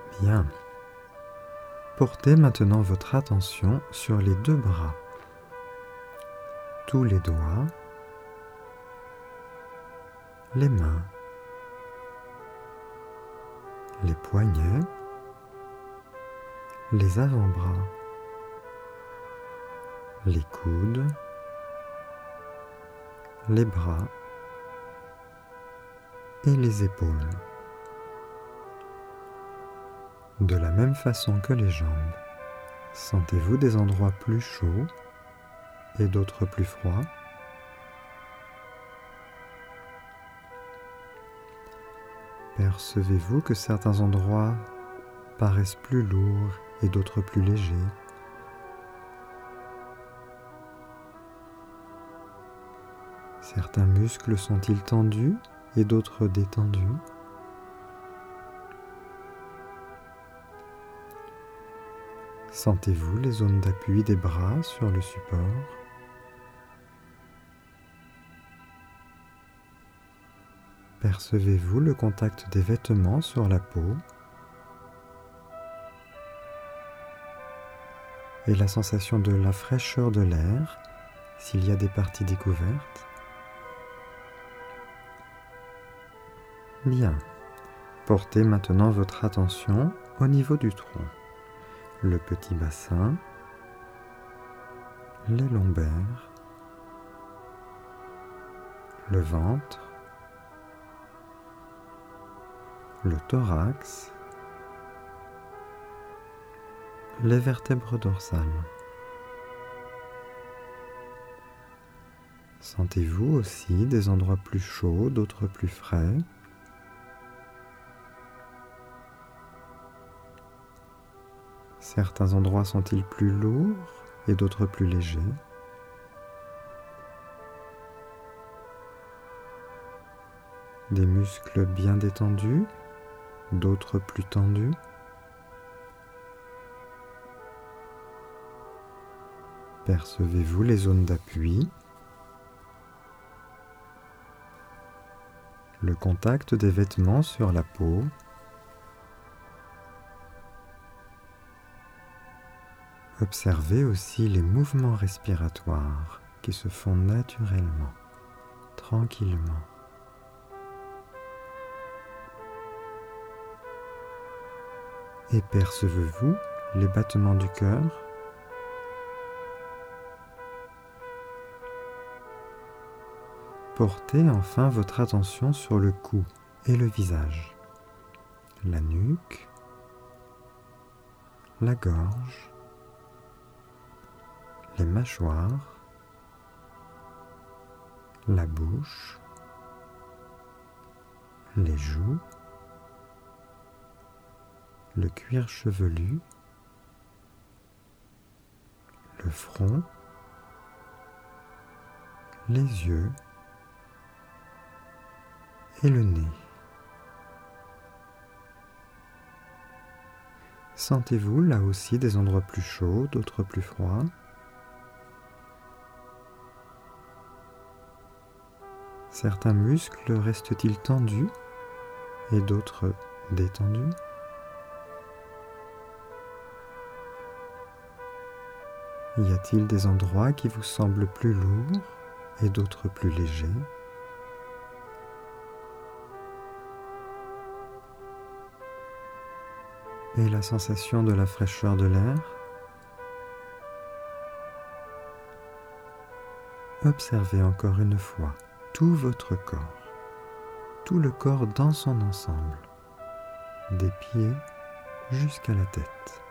Bien. Portez maintenant votre attention sur les deux bras, tous les doigts, les mains, les poignets, les avant-bras, les coudes, les bras et les épaules. De la même façon que les jambes, sentez-vous des endroits plus chauds et d'autres plus froids? Percevez-vous que certains endroits paraissent plus lourds et d'autres plus légers? Certains muscles sont-ils tendus et d'autres détendus? Sentez-vous les zones d'appui des bras sur le support? Percevez-vous le contact des vêtements sur la peau et la sensation de la fraîcheur de l'air s'il y a des parties découvertes? Bien. Portez maintenant votre attention au niveau du tronc, le petit bassin, les lombaires, le ventre, le thorax, les vertèbres dorsales. Sentez-vous aussi des endroits plus chauds, d'autres plus frais? Certains endroits sont-ils plus lourds et d'autres plus légers? Des muscles bien détendus, d'autres plus tendus? Percevez-vous les zones d'appui, le contact des vêtements sur la peau, observez aussi les mouvements respiratoires qui se font naturellement, tranquillement. Et percevez-vous les battements du cœur? Portez enfin votre attention sur le cou et le visage, la nuque, la gorge, les mâchoires, la bouche, les joues, le cuir chevelu, le front, les yeux et le nez. Sentez-vous là aussi des endroits plus chauds, d'autres plus froids? Certains muscles restent-ils tendus et d'autres détendus? Y a-t-il des endroits qui vous semblent plus lourds et d'autres plus légers? Et la sensation de la fraîcheur de l'air? Observez encore une fois tout votre corps, tout le corps dans son ensemble, des pieds jusqu'à la tête.